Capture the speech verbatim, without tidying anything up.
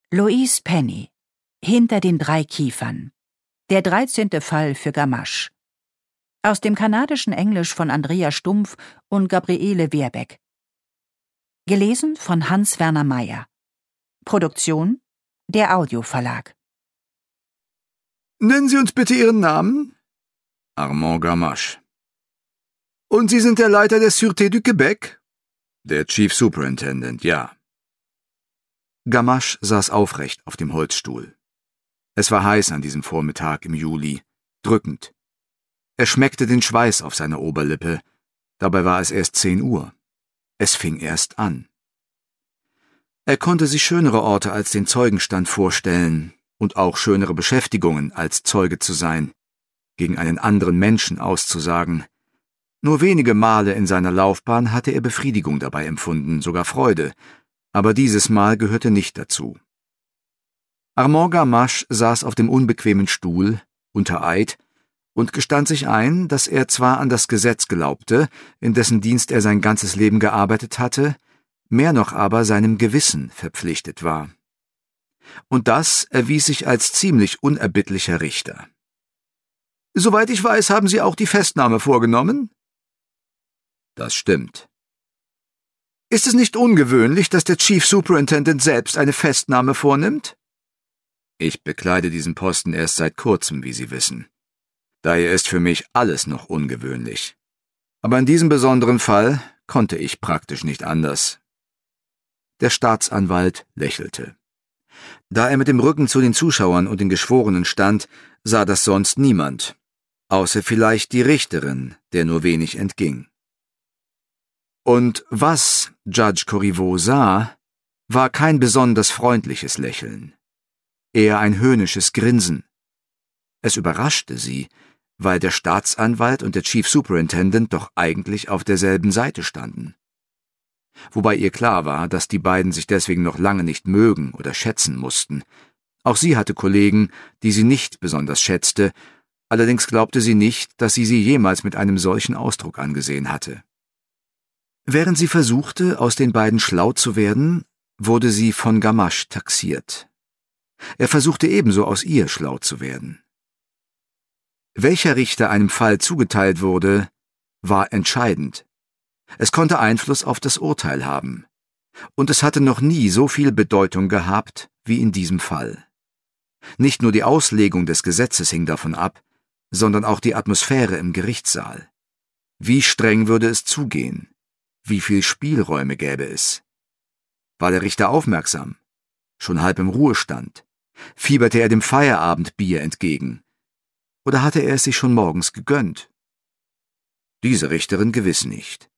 Louise Penny. Hinter den drei Kiefern. Der dreizehnte Fall für Gamache. Aus dem kanadischen Englisch von Andrea Stumpf und Gabriele Wehrbeck. Gelesen von Hans-Werner Meyer. Produktion der Audioverlag. Nennen Sie uns bitte Ihren Namen? Armand Gamache. Und Sie sind der Leiter der Sûreté du Québec? Der Chief Superintendent, ja. Gamache saß aufrecht auf dem Holzstuhl. Es war heiß an diesem Vormittag im Juli, drückend. Er schmeckte den Schweiß auf seiner Oberlippe, dabei war es erst zehn Uhr. Es fing erst an. Er konnte sich schönere Orte als den Zeugenstand vorstellen und auch schönere Beschäftigungen als Zeuge zu sein, gegen einen anderen Menschen auszusagen. Nur wenige Male in seiner Laufbahn hatte er Befriedigung dabei empfunden, sogar Freude, aber dieses Mal gehörte nicht dazu. Armand Gamache saß auf dem unbequemen Stuhl, unter Eid, und gestand sich ein, dass er zwar an das Gesetz glaubte, in dessen Dienst er sein ganzes Leben gearbeitet hatte, mehr noch aber seinem Gewissen verpflichtet war. Und das erwies sich als ziemlich unerbittlicher Richter. Soweit ich weiß, haben Sie auch die Festnahme vorgenommen? Das stimmt. Ist es nicht ungewöhnlich, dass der Chief Superintendent selbst eine Festnahme vornimmt? Ich bekleide diesen Posten erst seit kurzem, wie Sie wissen. Daher ist für mich alles noch ungewöhnlich. Aber in diesem besonderen Fall konnte ich praktisch nicht anders. Der Staatsanwalt lächelte. Da er mit dem Rücken zu den Zuschauern und den Geschworenen stand, sah das sonst niemand, außer vielleicht die Richterin, der nur wenig entging. Und was Judge Corriveau sah, war kein besonders freundliches Lächeln, eher ein höhnisches Grinsen. Es überraschte sie, weil der Staatsanwalt und der Chief Superintendent doch eigentlich auf derselben Seite standen. Wobei ihr klar war, dass die beiden sich deswegen noch lange nicht mögen oder schätzen mussten. Auch sie hatte Kollegen, die sie nicht besonders schätzte, allerdings glaubte sie nicht, dass sie sie jemals mit einem solchen Ausdruck angesehen hatte. Während sie versuchte, aus den beiden schlau zu werden, wurde sie von Gamache taxiert. Er versuchte ebenso aus ihr schlau zu werden. Welcher Richter einem Fall zugeteilt wurde, war entscheidend. Es konnte Einfluss auf das Urteil haben. Und es hatte noch nie so viel Bedeutung gehabt wie in diesem Fall. Nicht nur die Auslegung des Gesetzes hing davon ab, sondern auch die Atmosphäre im Gerichtssaal. Wie streng würde es zugehen? Wie viel Spielräume gäbe es? War der Richter aufmerksam? Schon halb im Ruhestand? Fieberte er dem Feierabendbier entgegen? Oder hatte er es sich schon morgens gegönnt? Diese Richterin gewiss nicht.